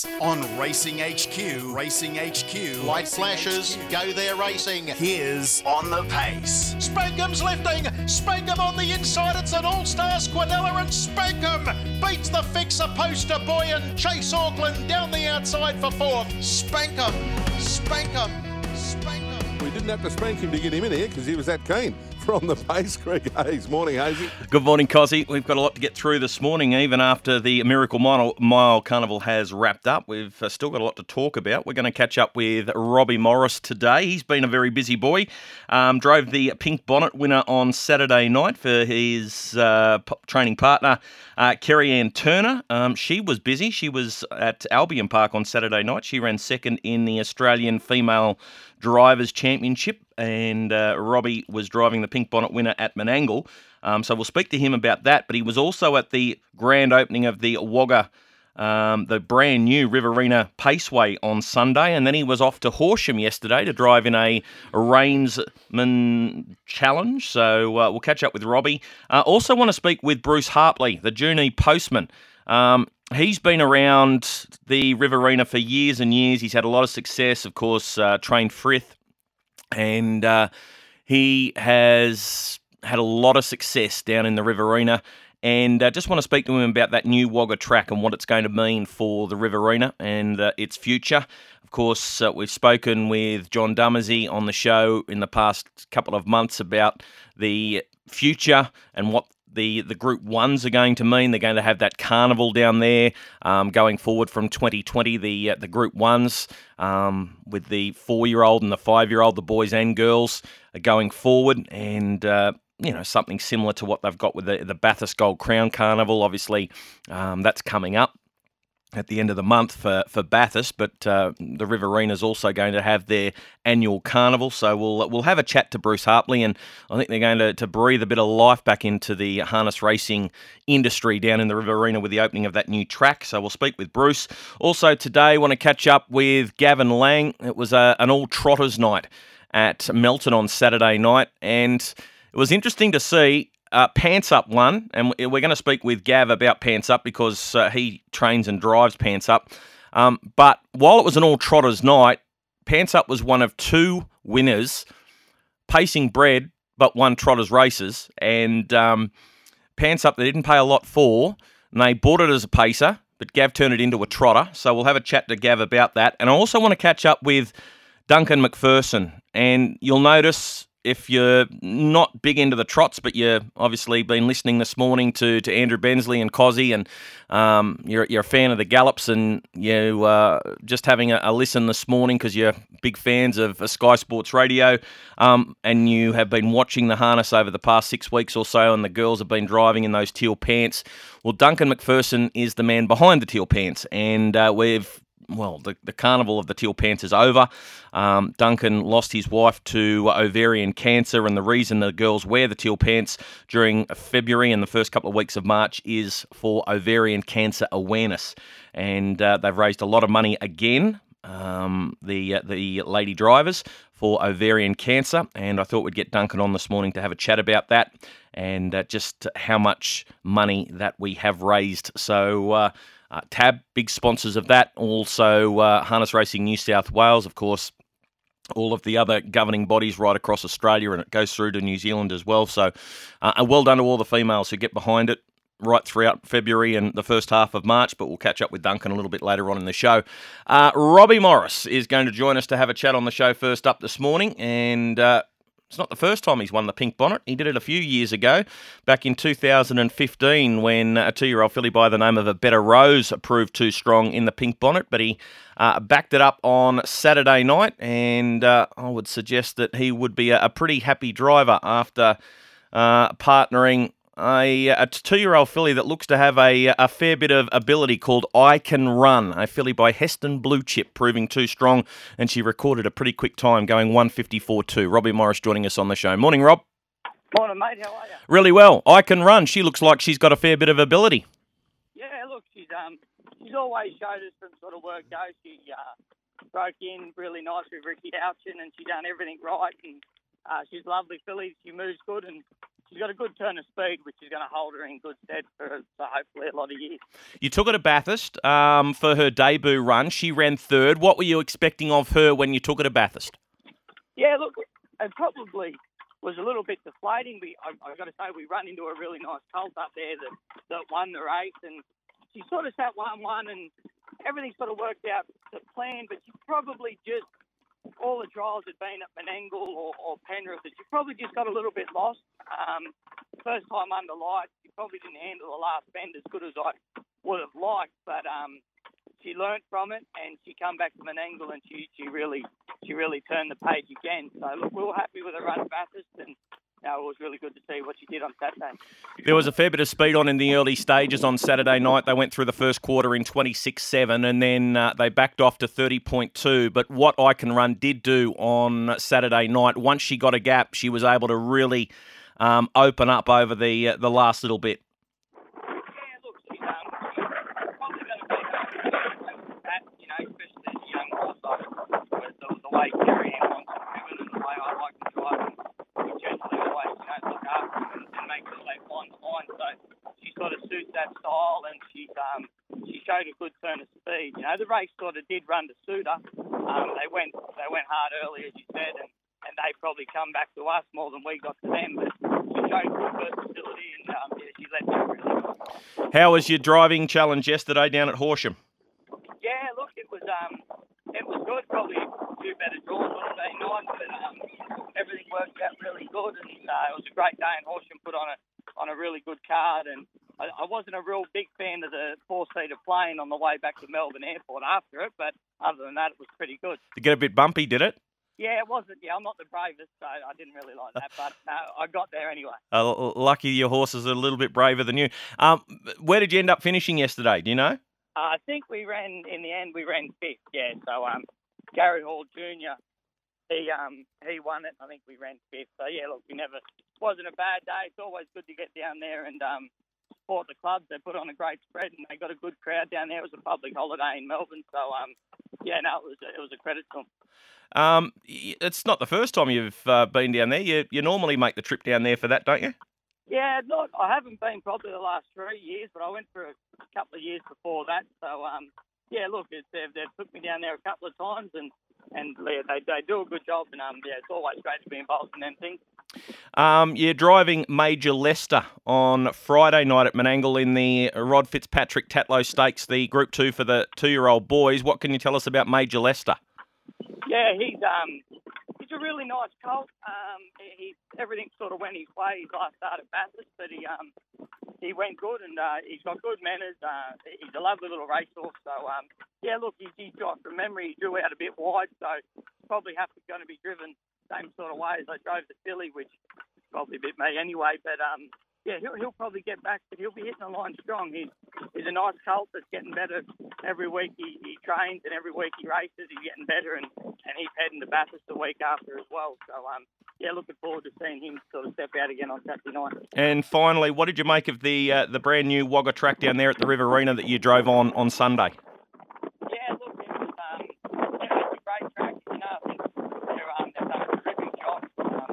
Pace on Racing HQ. Racing HQ. Light flashes, go there racing. Here's On the Pace. Spankham's lifting. Spankham on the inside. It's an all-star Squanella, and Spankham beats the fixer Poster Boy and Chase Auckland down the outside for fourth. Spankham. We didn't have to spank him to get him in here because he was that keen. From the Pace, Greg Hayes. Morning, Hazy. Good morning, Cozzy. We've got a lot to get through this morning, even after the Miracle Mile Carnival has wrapped up. We've still got a lot to talk about. We're going to catch up with Robbie Morris today. He's been a very busy boy. Drove the Pink Bonnet winner on Saturday night for his training partner, Kerry-Ann Turner. She was busy. She was at Albion Park on Saturday night. She ran second in the Australian Female Drivers' Championship, and Robbie was driving the Pink Bonnet winner at Menangle. So we'll speak to him about that. But he was also at the grand opening of the Wagga, the brand new Riverina Paceway on Sunday, and then he was off to Horsham yesterday to drive in a Rainsman Challenge. So we'll catch up with Robbie. Also want to speak with Bruce Hartley, the Junee postman. He's been around the Riverina for years and years. He's had a lot of success, of course, trained Frith, and he has had a lot of success down in the Riverina. And just want to speak to him about that new Wagga track and what it's going to mean for the Riverina and its future. Of course, we've spoken with John Dummersey on the show in the past couple of months about the future and what the Group 1s are going to mean. They're going to have that carnival down there going forward from 2020, the Group 1s with the 4-year-old and the 5-year-old, the boys and girls are going forward, and something similar to what they've got with the Bathurst Gold Crown Carnival. Obviously, that's coming up at the end of the month for Bathurst, but the Riverina is also going to have their annual carnival. So we'll have a chat to Bruce Hartley, and I think they're going to breathe a bit of life back into the harness racing industry down in the Riverina with the opening of that new track. So we'll speak with Bruce. Also today, want to catch up with Gavin Lang. It was an all trotters night at Melton on Saturday night, and it was interesting to see. Pants Up won, and we're going to speak with Gav about Pants Up because he trains and drives Pants Up. But while it was an all-trotters night, Pants Up was one of 2 winners, pacing bred, but won trotters races. And Pants Up they didn't pay a lot for, and they bought it as a pacer, but Gav turned it into a trotter. So we'll have a chat to Gav about that. And I also want to catch up with Duncan McPherson. And you'll notice, if you're not big into the trots, but you've obviously been listening this morning to Andrew Bensley and Cozzy, and you're a fan of the Gallops, and you just having a listen this morning because you're big fans of Sky Sports Radio, and you have been watching the harness over the past 6 weeks or so, and the girls have been driving in those teal pants. Well, Duncan McPherson is the man behind the teal pants, and the carnival of the teal pants is over. Duncan lost his wife to ovarian cancer, and the reason the girls wear the teal pants during February and the first couple of weeks of March is for ovarian cancer awareness. And they've raised a lot of money again, the lady drivers, for ovarian cancer. And I thought we'd get Duncan on this morning to have a chat about that and just how much money that we have raised. So TAB, big sponsors of that. Also, Harness Racing New South Wales, of course, all of the other governing bodies right across Australia, and it goes through to New Zealand as well. So well done to all the females who get behind it right throughout February and the first half of March, but we'll catch up with Duncan a little bit later on in the show. Robbie Morris is going to join us to have a chat on the show first up this morning, and it's not the first time he's won the Pink Bonnet. He did it a few years ago, back in 2015, when a 2-year-old filly by the name of A Better Rose proved too strong in the Pink Bonnet, but he backed it up on Saturday night, and I would suggest that he would be a pretty happy driver after partnering a 2-year-old filly that looks to have a fair bit of ability called I Can Run, a filly by Heston Blue Chip, proving too strong, and she recorded a pretty quick time going 1:54.2. Robbie Morris joining us on the show. Morning, Rob. Morning, mate. How are you? Really well. I Can Run. She looks like she's got a fair bit of ability. Yeah, look, she's always showed us some sort of work go. She broke in really nice with Ricky Houchin, and she done everything right, and she's a lovely filly. She moves good, and she's got a good turn of speed, which is going to hold her in good stead for hopefully a lot of years. You took her to Bathurst for her debut run. She ran third. What were you expecting of her when you took her to Bathurst? Yeah, look, it probably was a little bit deflating. I've got to say, we run into a really nice colt up there that won the race, and she sort of sat 1-1, and everything sort of worked out to plan, but she probably just, all the trials had been at Menangle or Penrith, that she probably just got a little bit lost. First time under lights, she probably didn't handle the last bend as good as I would have liked, but she learnt from it, and she come back to Menangle, and she really turned the page again. So look, we were happy with her run at Bathurst, and it was really good to see what she did on Saturday. There was a fair bit of speed on in the early stages on Saturday night. They went through the first quarter in 26.7 and then they backed off to 30.2. But what I Can Run did do on Saturday night, once she got a gap, she was able to really open up over the last little bit. Yeah, look, she's probably going to be that, especially as a young horse, with the way Kerry Ann wants it driven and the way I like to drive them. We generally always, look after them and make sure they find the line. So she sort of suits that style, and she showed a good turn of speed. The race sort of did run to suit her. They went hard early, as you said, and they probably come back to us more than we got to them. But she showed good versatility, and she led that really well. How was your driving challenge yesterday down at Horsham? Yeah, look, it was good. Probably a few better draws on Saturday night, but everything worked out really good, and it was a great day. And Horsham put on a really good card, and I wasn't a real big fan of the four-seater plane on the way back to Melbourne Airport after it, but other than that, it was pretty good. Did it get a bit bumpy, did it? Yeah, it wasn't. Yeah, I'm not the bravest, so I didn't really like that, but I got there anyway. Lucky your horses are a little bit braver than you. Where did you end up finishing yesterday? Do you know? I think we ran fifth. Yeah, so Gary Hall Jr. He won it. I think we ran fifth. So yeah, look, wasn't a bad day. It's always good to get down there and support the clubs. They put on a great spread, and they got a good crowd down there. It was a public holiday in Melbourne, so it was a credit to them. It's not the first time you've been down there. You normally make the trip down there for that, don't you? Yeah, look, I haven't been probably the last 3 years, but I went for a couple of years before that. So, look, they've took me down there a couple of times, and they do a good job. And, it's always great to be involved in them things. You're driving Major Leicester on Friday night at Menangle in the Rod Fitzpatrick Tatlow Stakes, the Group 2 for the 2-year-old boys. What can you tell us about Major Leicester? Yeah, he's a really nice colt. Everything sort of went his way. His last start at Bathurst, but he went good, and he's got good manners. He's a lovely little racehorse. So look, he's got from memory. He drew out a bit wide, so probably going to be driven same sort of way as I drove the filly, which is probably a bit me anyway. But he'll probably get back, but he'll be hitting the line strong. He's a nice colt that's getting better every week. He trains, and every week he races. He's getting better, and he's heading to Bathurst the week after as well. So looking forward to seeing him sort of step out again on Saturday night. And finally, what did you make of the brand new Wagga track down there at the Riverina that you drove on Sunday? Yeah, look, it's a great track. I think they've done a terrific job.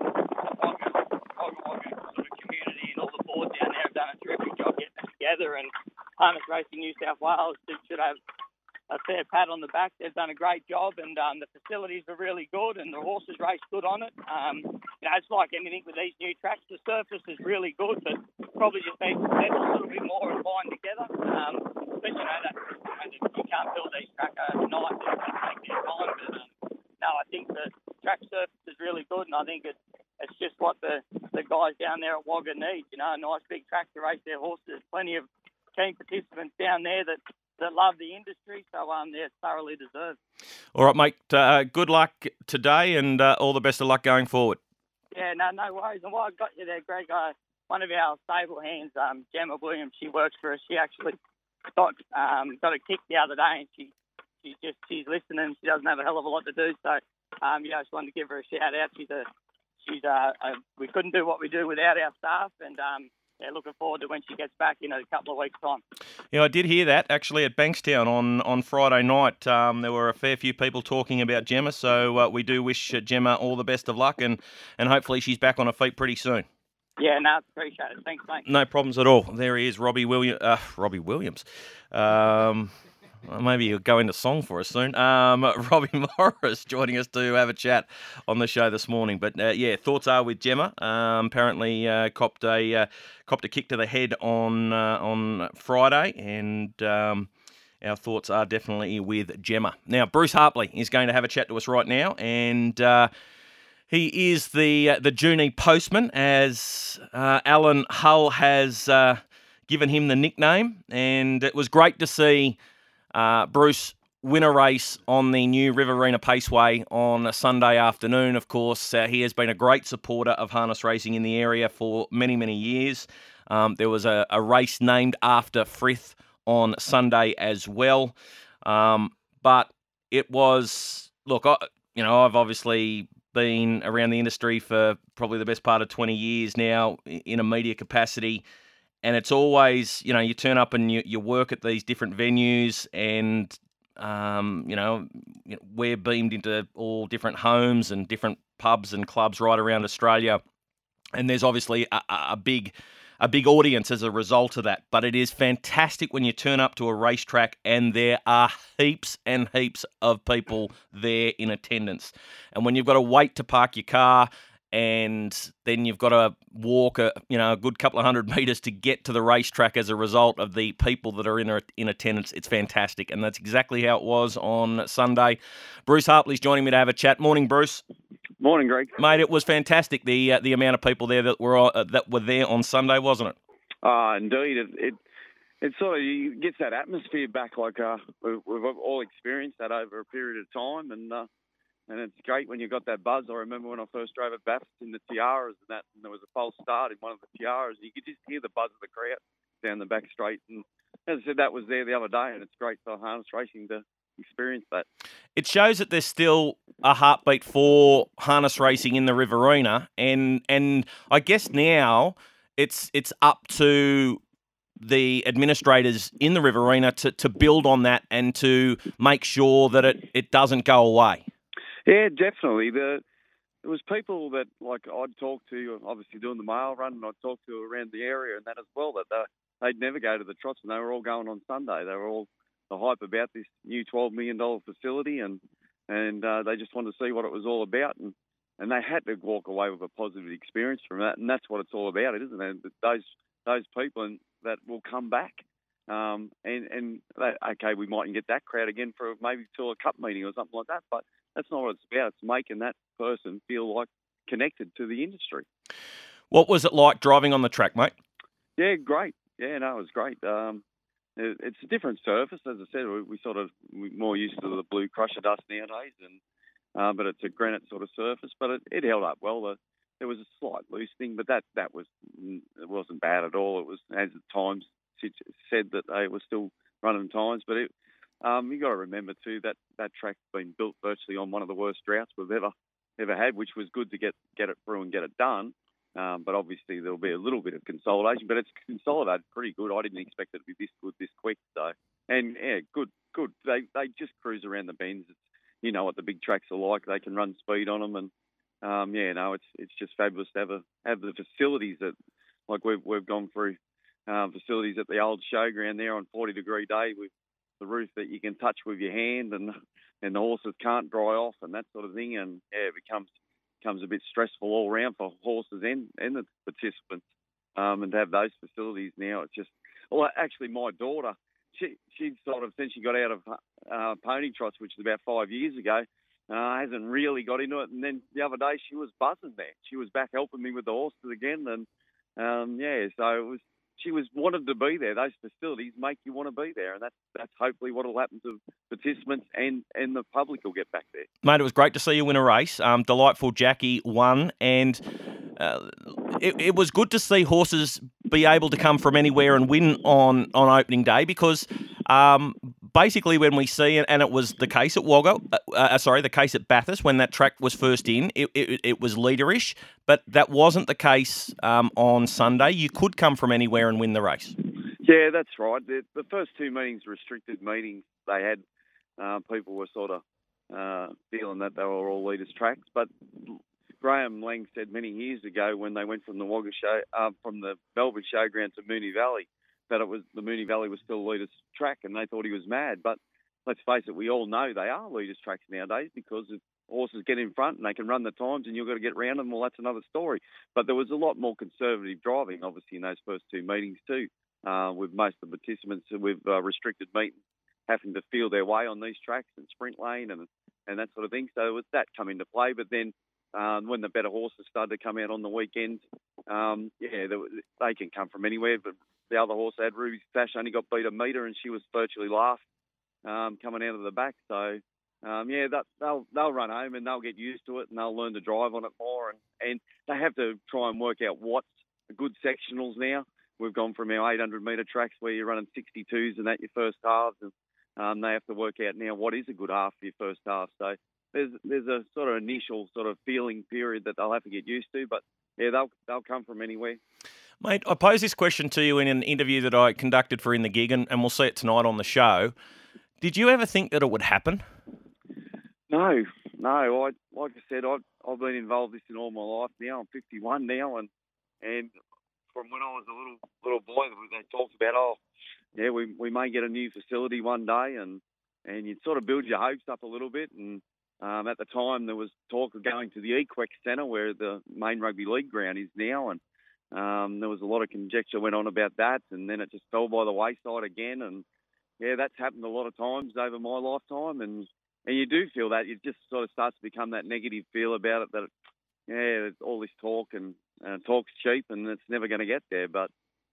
The Wagga sort of community and all the boards down there have done a terrific job getting it together. And Harness Racing New South Wales should have a fair pat on the back. They've done a great job, and the facilities are really good, and the horses race good on it. It's like anything with these new tracks. The surface is really good, but probably just needs to settle a little bit more and bind together. But you can't build these tracks overnight. It's going to take their time. But I think the track surface is really good, and I think it's just what the guys down there at Wagga need. A nice big track to race their horses. Plenty of keen participants down there that love the industry, so they're thoroughly deserved. All right, mate. Good luck today, and all the best of luck going forward. Yeah, no worries. And while I got you there, Greg, one of our stable hands, Gemma Williams, she works for us. She actually got a kick the other day, and she's listening. She doesn't have a hell of a lot to do, so I just wanted to give her a shout out. We couldn't do what we do without our staff, and looking forward to when she gets back in a couple of weeks' time. Yeah, I did hear that actually at Bankstown on Friday night. There were a fair few people talking about Gemma, so we do wish Gemma all the best of luck, and hopefully she's back on her feet pretty soon. Yeah, no, appreciate it. Thanks, mate. No problems at all. There he is, Robbie Williams. Maybe he'll go into song for us soon. Robbie Morris joining us to have a chat on the show this morning. But thoughts are with Gemma. Apparently copped a kick to the head on Friday, and our thoughts are definitely with Gemma. Now, Bruce Harpley is going to have a chat to us right now, and he is the Junie postman, as Alan Hull has given him the nickname, and it was great to see Bruce win a race on the new Riverina Paceway on a Sunday afternoon. Of course, he has been a great supporter of harness racing in the area for many, many years. There was a race named after Frith on Sunday as well. But it was, look, I've obviously been around the industry for probably the best part of 20 years now in a media capacity. And it's always, you turn up and you work at these different venues, and, we're beamed into all different homes and different pubs and clubs right around Australia. And there's obviously a big audience as a result of that. But it is fantastic when you turn up to a racetrack and there are heaps and heaps of people there in attendance. And when you've got to wait to park your car, and then you've got to walk a good couple of 100 metres to get to the racetrack as a result of the people that are in attendance. It's fantastic, and that's exactly how it was on Sunday. Bruce Harpley's joining me to have a chat. Morning, Bruce. Morning, Greg. Mate, it was fantastic, the amount of people there that were there on Sunday, wasn't it? Indeed. It sort of gets that atmosphere back, like we've all experienced that over a period of time, and it's great when you got that buzz. I remember when I first drove at Bathurst in the Tiaras and there was a false start in one of the Tiaras. You could just hear the buzz of the crowd down the back straight. And as I said, that was there the other day, and it's great for harness racing to experience that. It shows that there's still a heartbeat for harness racing in the Riverina, and I guess now it's up to the administrators in the Riverina to build on that and to make sure that it doesn't go away. Yeah, definitely. There was people that, like, I'd talk to, obviously doing the mail run, and I'd talk to around the area and that as well, that they'd never go to the trots, and they were all going on Sunday. They were all the hype about this new $12 million facility, and they just wanted to see what it was all about, and they had to walk away with a positive experience from that, and that's what it's all about, isn't it? Those people that will come back. Okay, we mightn't get that crowd again for maybe till a cup meeting or something like that, but that's not what it's about. It's making that person feel like connected to the industry. What was it like driving on the track, mate? Yeah, great. Yeah, no, it was great. It's a different surface, as I said. We're more used to the blue crusher dust nowadays, but it's a granite sort of surface. But it held up well. There was a slight loosening, but it wasn't bad at all. It was, as at times said, that they were still running times, but you got to remember too that track's been built virtually on one of the worst droughts we've ever had, which was good to get it through and get it done. But obviously there'll be a little bit of consolidation, but it's consolidated pretty good. I didn't expect it to be this good this quick, so good. They just cruise around the bends. It's, what the big tracks are like. They can run speed on them, and it's just fabulous to have the facilities that, like we've gone through. Facilities at the old showground there on 40-degree day with the roof that you can touch with your hand, and the horses can't dry off and that sort of thing. And it becomes a bit stressful all around for horses and the participants. And to have those facilities now, it's just, well, actually my daughter, she sort of, since she got out of pony trots, which is about 5 years ago, hasn't really got into it. And then the other day she was buzzing there. She was back helping me with the horses again. And so she wanted to be there. Those facilities make you want to be there, and that's hopefully what will happen to participants and the public will get back there. Mate, it was great to see you win a race. Delightful Jackie won, and it was good to see horses be able to come from anywhere and win on opening day, because basically when we see, and it was the case at the case at Bathurst when that track was first in, it was leaderish, but that wasn't the case on Sunday. You could come from anywhere and win the race. Yeah, that's right. The first two meetings, restricted meetings, they had people were sort of feeling that they were all leaders tracks, but Graham Lang said many years ago when they went from the from the Melbourne Showground to Moonee Valley, that the Moonee Valley was still leaders track, and they thought he was mad. But let's face it, we all know they are leaders tracks nowadays because if horses get in front and they can run the times, and you've got to get round them. Well, that's another story. But there was a lot more conservative driving, obviously, in those first two meetings too, with most of the participants with restricted meetings having to feel their way on these tracks and sprint lane and that sort of thing. So it was that come into play. But then when the better horses started to come out on the weekends, they can come from anywhere. But the other horse had Ruby Stash only got beat a metre, and she was virtually last coming out of the back. So they'll run home and they'll get used to it, and they'll learn to drive on it more. And they have to try and work out what's good sectionals now. We've gone from our 800 metre tracks where you're running 62s and that your first halves, and they have to work out now what is a good half for your first half. So there's a sort of initial sort of feeling period that they'll have to get used to, but yeah, they'll come from anywhere. Mate, I posed this question to you in an interview that I conducted for In the Gig, and we'll see it tonight on the show. Did you ever think that it would happen? No. Like I said, I've been involved in this in all my life now. I'm 51 now, and from when I was a little boy, they talked about, we may get a new facility one day, and you'd sort of build your hopes up a little bit. And at the time, there was talk of going to the Equex Centre, where the main rugby league ground is now, and there was a lot of conjecture went on about that, and then it just fell by the wayside again. And yeah, that's happened a lot of times over my lifetime, and you do feel that it just sort of starts to become that negative feel about it, that there's all this talk and talk's cheap and it's never going to get there. But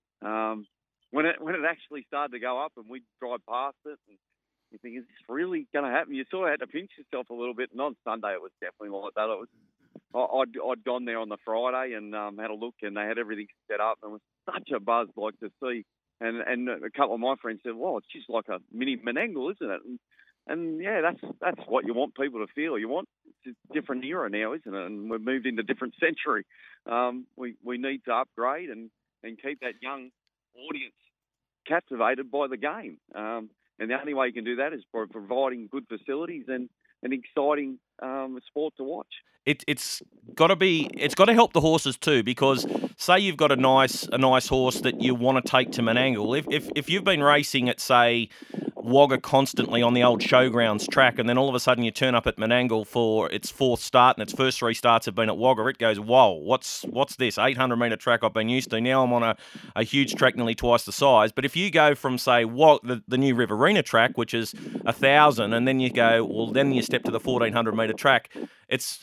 when it actually started to go up and we drive past it, and you think, is this really going to happen? You sort of had to pinch yourself a little bit. And on Sunday, it was definitely like that. I'd gone there on the Friday and had a look, and they had everything set up, and it was such a buzz like to see. And a couple of my friends said, well, it's just like a mini Menangle, isn't it? And yeah, that's what you want people to feel. It's a different era now, isn't it? And we've moved into a different century. We need to upgrade and keep that young audience captivated by the game. And the only way you can do that is by providing good facilities and an exciting sport to watch. It's got to help the horses too, because say you've got a nice horse that you want to take to Menangle. If you've been racing at, say, Wagga constantly on the old showgrounds track, and then all of a sudden you turn up at Menangle for its fourth start, and its first three starts have been at Wagga, it goes, whoa, what's this 800 metre track I've been used to? Now I'm on a huge track nearly twice the size. But if you go from, say, the new Riverina track, which is 1,000, and then you go, well, then you step to the 1,400 metre track, it's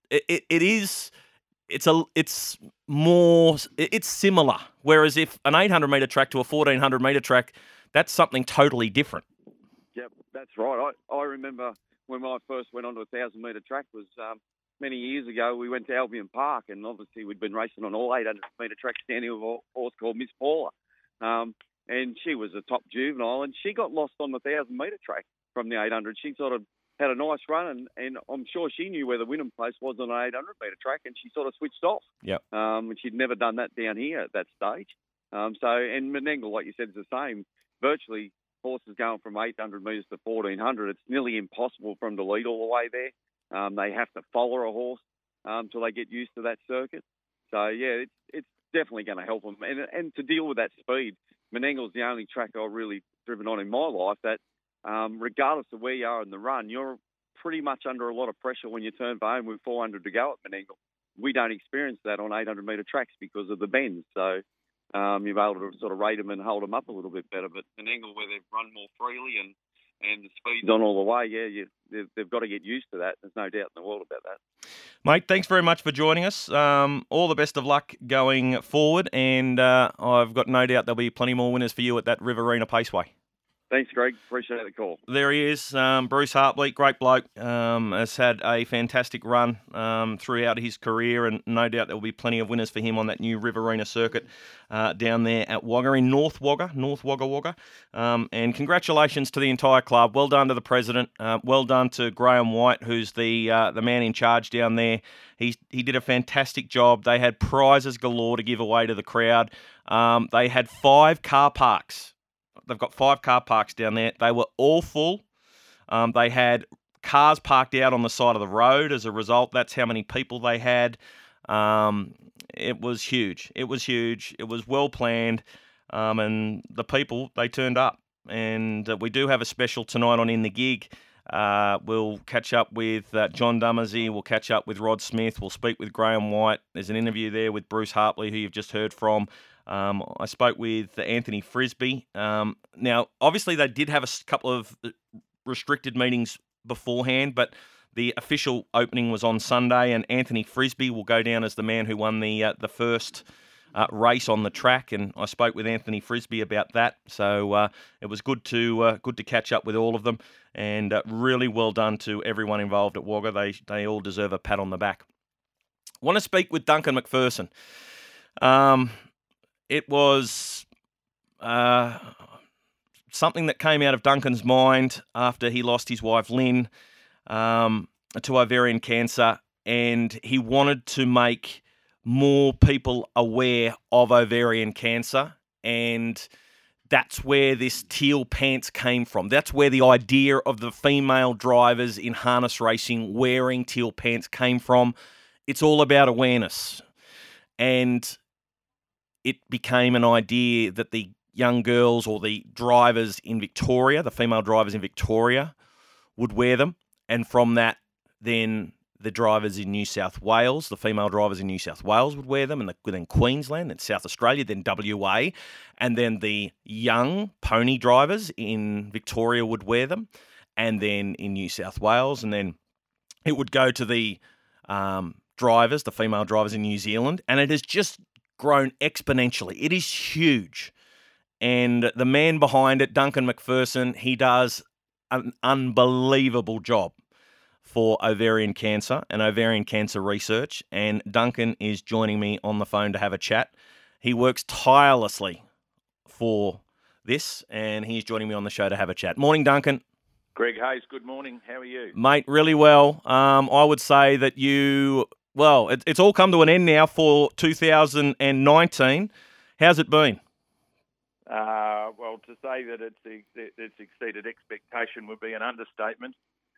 similar. Whereas if an 800 metre track to a 1,400 metre track, that's something totally different. Yep, that's right. I remember when I first went onto a 1,000 metre track was many years ago. We went to Albion Park, and obviously we'd been racing on all 800 metre tracks down here with a horse called Miss Paula. And she was a top juvenile, and she got lost on the 1,000 metre track from the 800. She sort of had a nice run, and I'm sure she knew where the Wynnum place was on an 800 metre track, and she sort of switched off. Yep. And she'd never done that down here at that stage. And Menangle, like you said, is the same. Virtually, horses going from 800 metres to 1,400, it's nearly impossible for them to lead all the way there. They have to follow a horse till they get used to that circuit. So, yeah, it's definitely going to help them. And to deal with that speed, Menangle's the only track I've really driven on in my life that, regardless of where you are in the run, you're pretty much under a lot of pressure when you turn for home with 400 to go at Menangle. We don't experience that on 800 metre tracks because of the bends. So you're able to sort of rate them and hold them up a little bit better. But Menangle, where they've run more freely and the speed's on all the way, they've got to get used to that. There's no doubt in the world about that. Mate, thanks very much for joining us. All the best of luck going forward, and I've got no doubt there'll be plenty more winners for you at that Riverina Paceway. Thanks, Greg. Appreciate the call. There he is, Bruce Hartley, great bloke. Has had a fantastic run throughout his career, and no doubt there will be plenty of winners for him on that new Riverina circuit down there at Wagga in North Wagga. And congratulations to the entire club. Well done to the president. Well done to Graham White, who's the man in charge down there. He did a fantastic job. They had prizes galore to give away to the crowd. They had 5 car parks. They've got 5 car parks down there. They were all full. They had cars parked out on the side of the road as a result. That's how many people they had. It was huge. It was huge. It was well planned. And the people, they turned up. And we do have a special tonight on In the Gig. We'll catch up with John Dummersey. We'll catch up with Rod Smith. We'll speak with Graham White. There's an interview there with Bruce Hartley, who you've just heard from. I spoke with Anthony Frisby. Now, obviously, they did have a couple of restricted meetings beforehand, but the official opening was on Sunday, and Anthony Frisby will go down as the man who won the first race on the track, and I spoke with Anthony Frisby about that. So it was good to catch up with all of them, and really well done to everyone involved at Wagga. They all deserve a pat on the back. Want to speak with Duncan McPherson. It was something that came out of Duncan's mind after he lost his wife Lynn to ovarian cancer, and he wanted to make more people aware of ovarian cancer, and that's where this teal pants came from. That's where the idea of the female drivers in harness racing wearing teal pants came from. It's all about awareness, and it became an idea that the young girls or the drivers in Victoria, the female drivers in Victoria, would wear them, and from that, then the drivers in New South Wales, the female drivers in New South Wales would wear them, and then Queensland, then South Australia, then WA, and then the young pony drivers in Victoria would wear them, and then in New South Wales, and then it would go to the drivers, the female drivers in New Zealand, and it has just grown exponentially. It is huge. And the man behind it, Duncan McPherson, he does an unbelievable job for ovarian cancer and ovarian cancer research. And Duncan is joining me on the phone to have a chat. He works tirelessly for this, and he's joining me on the show to have a chat. Morning, Duncan. Greg Hayes, good morning. How are you? Mate, really well. I would say that it's all come to an end now for 2019. How's it been? Well, to say that it's exceeded expectation would be an understatement.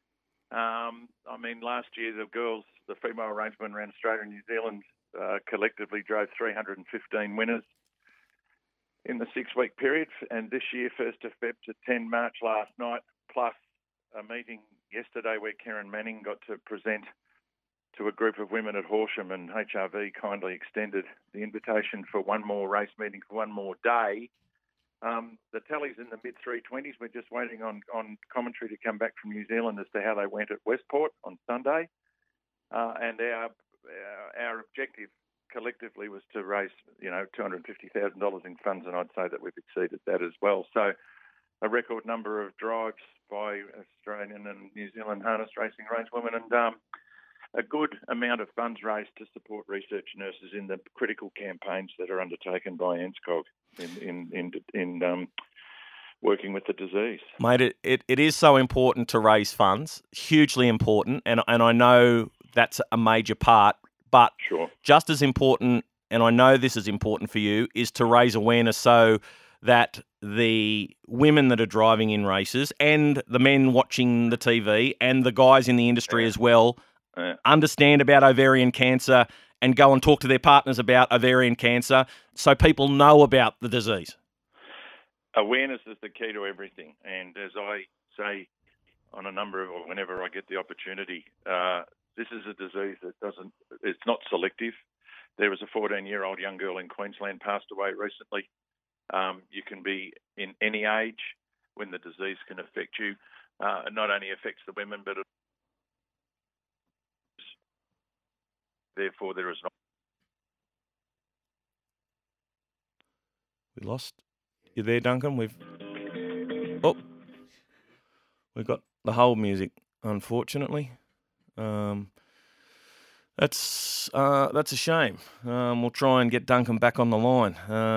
Last year the female rangemen around Australia and New Zealand collectively drove 315 winners in the 6-week period, and this year, 1st of Feb to 10 March last night, plus a meeting yesterday where Karen Manning got to present to a group of women at Horsham, and HRV kindly extended the invitation for one more race meeting for one more day. The tally's in the mid-320s. We're just waiting on commentary to come back from New Zealand as to how they went at Westport on Sunday. And our objective collectively was to raise, $250,000 in funds, and I'd say that we've exceeded that as well. So a record number of drives by Australian and New Zealand harness racing rangewomen, and a good amount of funds raised to support research nurses in the critical campaigns that are undertaken by ANZCOG in working with the disease. Mate, it is so important to raise funds, hugely important, and I know that's a major part, but sure, just as important, and I know this is important for you, is to raise awareness so that the women that are driving in races and the men watching the TV and the guys in the industry as well understand about ovarian cancer and go and talk to their partners about ovarian cancer so people know about the disease. Awareness is the key to everything. And as I say on whenever I get the opportunity, this is a disease that it's not selective. There was a 14-year-old young girl in Queensland passed away recently. You can be in any age when the disease can affect you. It not only affects the women, but therefore there is not. We lost you there, Duncan. We've got the whole music, unfortunately. That's a shame. We'll try and get Duncan back on the line.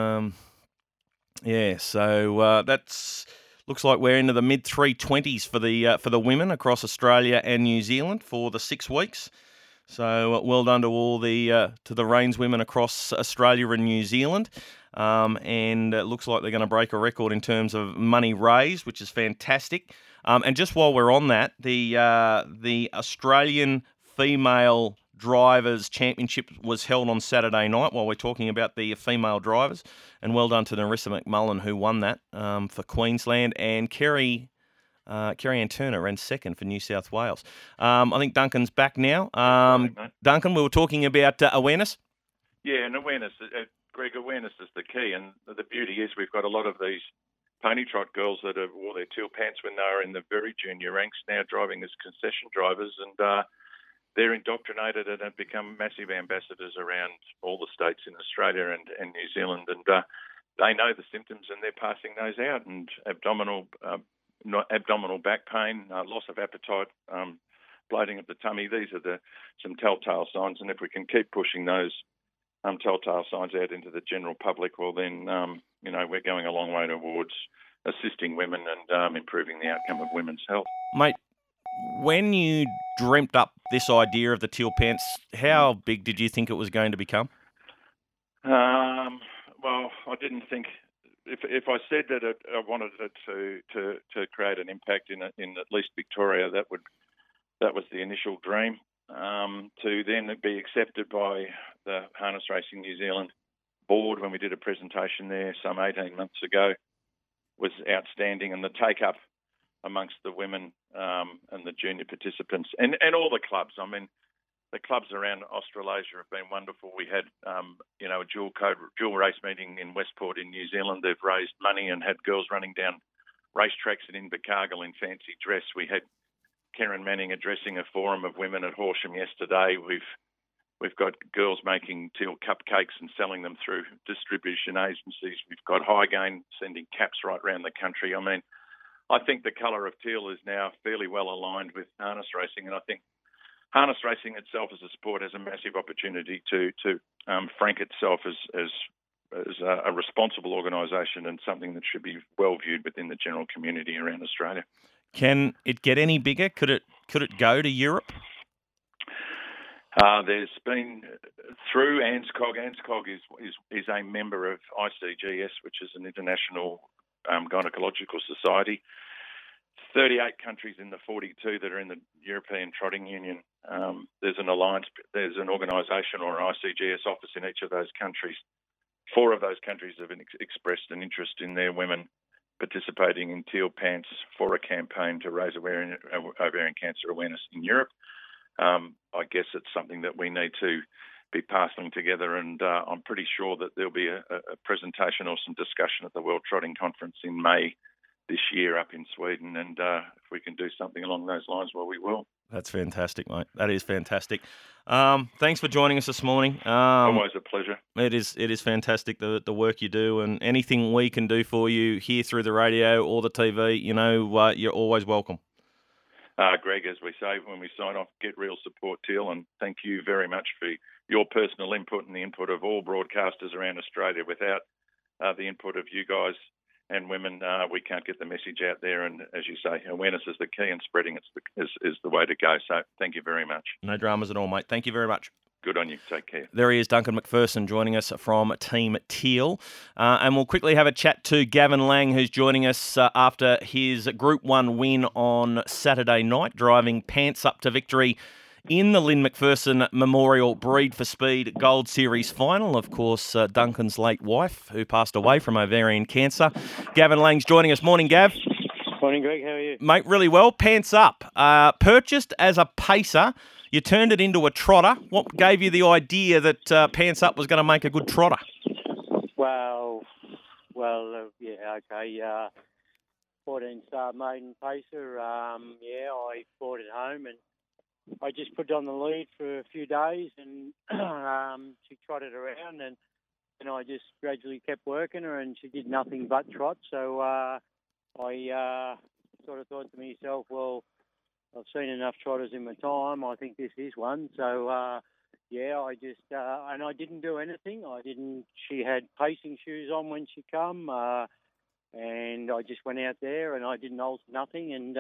So that's looks like we're into the mid 320s for the women across Australia and New Zealand for the 6 weeks. So well done to all the reins women across Australia and New Zealand. And it looks like they're going to break a record in terms of money raised, which is fantastic. And just while we're on that, the Australian Female Drivers Championship was held on Saturday night while we're talking about the female drivers. And well done to Narissa McMullen, who won that for Queensland. And Kerry Ann Turner ran second for New South Wales. I think Duncan's back now. Duncan, we were talking about awareness. Yeah, and awareness, Greg, awareness is the key. And the beauty is we've got a lot of these pony trot girls that have wore their teal pants when they were in the very junior ranks, now driving as concession drivers, and they're indoctrinated and have become massive ambassadors around all the states in Australia and New Zealand, and they know the symptoms and they're passing those out. And abdominal back pain, loss of appetite, bloating of the tummy. These are some telltale signs, and if we can keep pushing those telltale signs out into the general public, well then, we're going a long way towards assisting women and improving the outcome of women's health. Mate, when you dreamt up this idea of the teal pants, how big did you think it was going to become? Well, I didn't think. If I said that I wanted it to create an impact in at least Victoria, that was the initial dream. To then be accepted by the Harness Racing New Zealand board when we did a presentation there some 18 months ago was outstanding, and the take-up amongst the women and the junior participants and all the clubs. I mean, the clubs around Australasia have been wonderful. We had, a dual race meeting in Westport in New Zealand. They've raised money and had girls running down racetracks in Invercargill in fancy dress. We had Karen Manning addressing a forum of women at Horsham yesterday. We've got girls making teal cupcakes and selling them through distribution agencies. We've got High Gain sending caps right around the country. I mean, I think the colour of teal is now fairly well aligned with harness racing, and I think harness racing itself as a sport has a massive opportunity to frank itself as a responsible organisation and something that should be well viewed within the general community around Australia. Can it get any bigger? Could it go to Europe? There's been through ANZCOG. ANZCOG is a member of ICGS, which is an international gynecological society. 38 countries in the 42 that are in the European Trotting Union. There's an alliance, there's an organisation or an ICGS office in each of those countries. 4 of those countries have expressed an interest in their women participating in teal pants for a campaign to raise ovarian cancer awareness in Europe. I guess it's something that we need to be parceling together, and I'm pretty sure that there'll be a presentation or some discussion at the World Trotting Conference in May this year up in Sweden, and if we can do something along those lines, well, we will. That's fantastic, mate. That is fantastic. Thanks for joining us this morning. Always a pleasure. It is fantastic, the work you do, and anything we can do for you here through the radio or the TV, you're always welcome. Greg, as we say when we sign off, get real support, Teal, and thank you very much for your personal input and the input of all broadcasters around Australia. Without the input of you guys and women, we can't get the message out there. And as you say, awareness is the key, and spreading is the way to go. So thank you very much. No dramas at all, mate. Thank you very much. Good on you. Take care. There he is, Duncan McPherson, joining us from Team Teal. And we'll quickly have a chat to Gavin Lang, who's joining us after his Group 1 win on Saturday night, driving pants up to victory in the Lynn McPherson Memorial Breed for Speed Gold Series final. Of course, Duncan's late wife, who passed away from ovarian cancer. Gavin Lang's joining us. Morning, Gav. Morning, Greg. How are you? Mate, really well. Pants Up. Purchased as a pacer, you turned it into a trotter. What gave you the idea that Pants Up was going to make a good trotter? Yeah, okay. 14-star maiden pacer. I bought it home and I just put it on the lead for a few days, and she trotted around, and I just gradually kept working her, and she did nothing but trot. So I sort of thought to myself, well, I've seen enough trotters in my time. I think this is one. So I just and I didn't do anything. She had pacing shoes on when she come, and I just went out there and I didn't alter nothing. And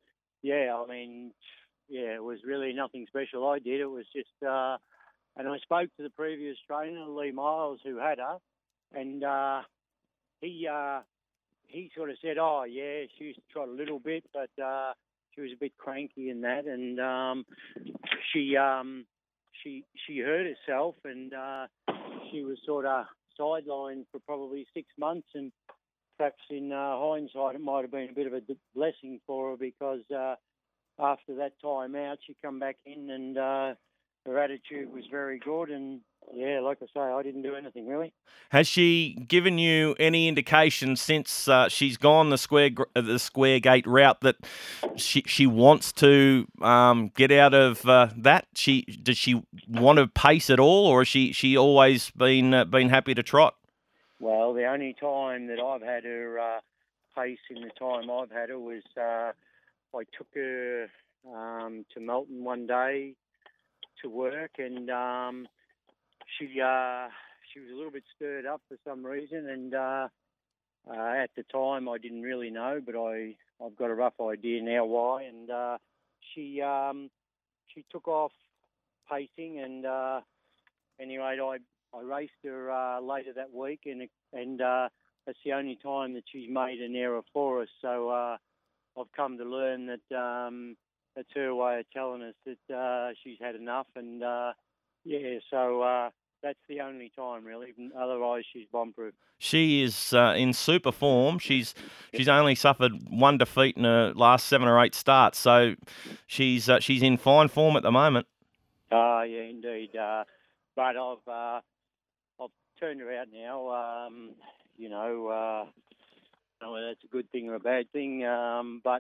it was really nothing special I did. It was just, and I spoke to the previous trainer, Lee Miles, who had her, and he he sort of said, "Oh yeah, she used to trot a little bit, but she was a bit cranky in that, and she hurt herself, and she was sort of sidelined for probably 6 months, and perhaps in hindsight it might have been a bit of a blessing for her because after that time out she come back in and her attitude was very good, and yeah, like I say, I didn't do anything really." Has she given you any indication since she's gone the square gate route that she wants to get out of that? Does she want to pace at all, or has she always been happy to trot? Well, the only time that I've had her pace in the time I've had her was I took her to Melton one day to work, and she was a little bit stirred up for some reason, and at the time I didn't really know, but I've got a rough idea now why, and she took off pacing, and anyway, I raced her later that week, and that's the only time that she's made an error for us. So I've come to learn that that's her way of telling us that she's had enough, and so that's the only time really. Otherwise, she's bomb-proof. She is in super form. She's only suffered one defeat in her last 7 or 8 starts, so she's in fine form at the moment. Yeah, indeed. But I've turned her out now. Whether that's a good thing or a bad thing, but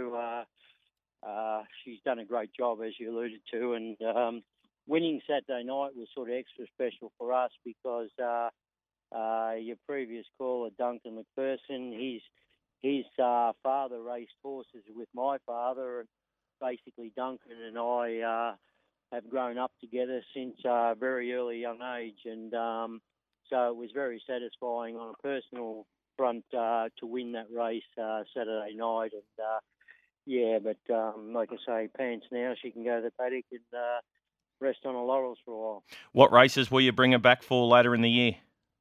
she's done a great job, as you alluded to, and winning Saturday night was sort of extra special for us because your previous caller, Duncan McPherson, his father raced horses with my father, and basically Duncan and I have grown up together since a very early young age, and so it was very satisfying on a personal front to win that race Saturday night, and but like I say, pants now, she can go to the paddock and rest on her laurels for a while. What races will you bring her back for later in the year?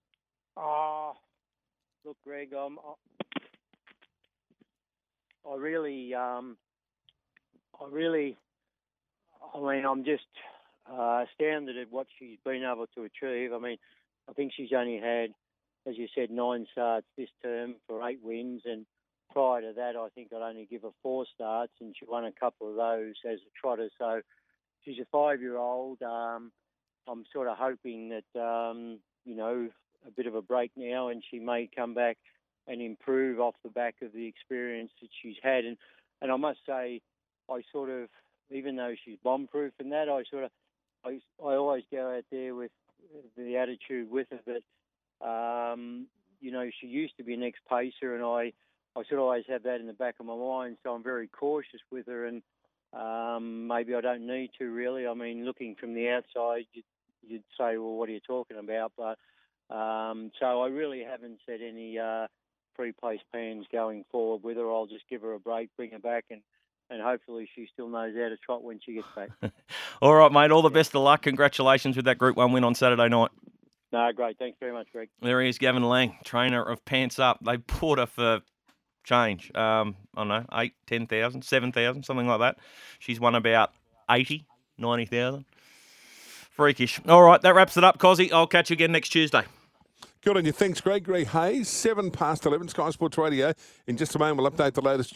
Look, Greg, I'm just astounded at what she's been able to achieve. I mean, I think she's only had, as you said, 9 starts this term for 8 wins, and prior to that, I think I'd only give her 4 starts, and she won a couple of those as a trotter. So she's a 5-year-old. I'm sort of hoping that, a bit of a break now, and she may come back and improve off the back of the experience that she's had. And I must say, I sort of, even though she's bomb-proof and that, I always go out there with the attitude with her that, she used to be an ex-pacer, and I sort of always have that in the back of my mind, so I'm very cautious with her, and maybe I don't need to really. I mean, looking from the outside, you'd say, well, what are you talking about? But so I really haven't set any pre-place plans going forward with her. I'll just give her a break, bring her back, and hopefully she still knows how to trot when she gets back. All right, mate. All the best of luck. Congratulations with that Group 1 win on Saturday night. No, great. Thanks very much, Greg. There he is, Gavin Lang, trainer of Pants Up. They bought her for change. I don't know, 8, 10,000, 7,000, something like that. She's won about 80, 90,000. Freakish. All right, that wraps it up, Cozzy. I'll catch you again next Tuesday. Good on you. Thanks, Greg. Greg Hayes, 7 past 11, Sky Sports Radio. In just a moment, we'll update the latest